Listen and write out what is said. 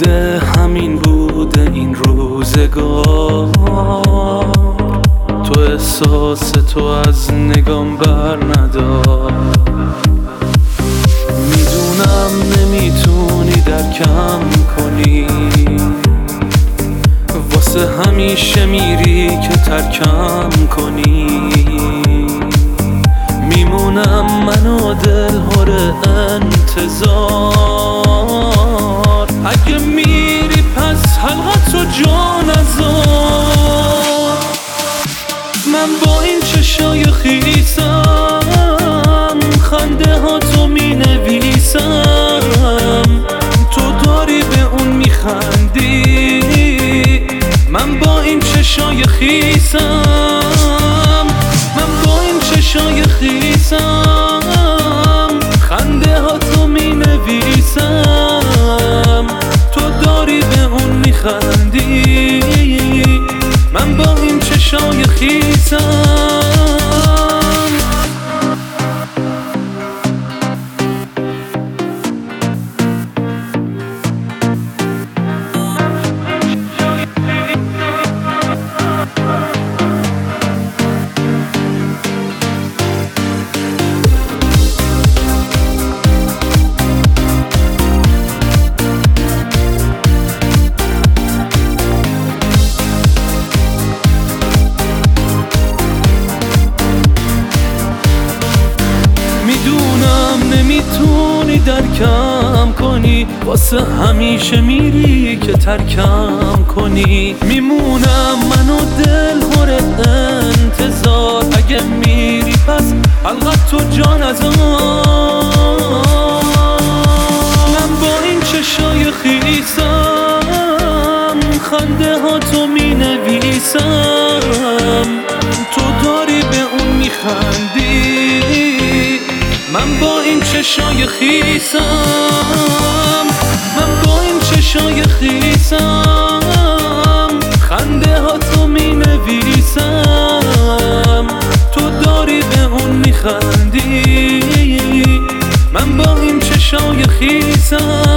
بوده همین بوده این روزگار، تو احساس تو از نگام بر ندار. میدونم نمیتونی درکم کنی، واسه همیشه میری که ترکم کنی. میمونم من و دلهور انتظار، اگه میری پس حلقت و جا نذار. من با این چشای خیسم خنده ها تو می نویسم، تو داری به اون میخندی. من با این چشای خیسم، من با این چشای خیسم خنده ها تو می نویسم، تو داری به اون میخندی. من با این چشای خیسم. نمیتونی درکم کنی، واسه همیشه میری که ترکم کنی. میمونم من و دلهور انتظار، اگه میری پس حلقت تو جا نذار. من با این چشای خیسم خنده ها تو می نویسم، تو داری به اون میخندی. من با این چشای خیسم، من با این چشای خیسم خنده ها تو می نویسم، تو داری به اون میخندی. من با این چشای خیسم.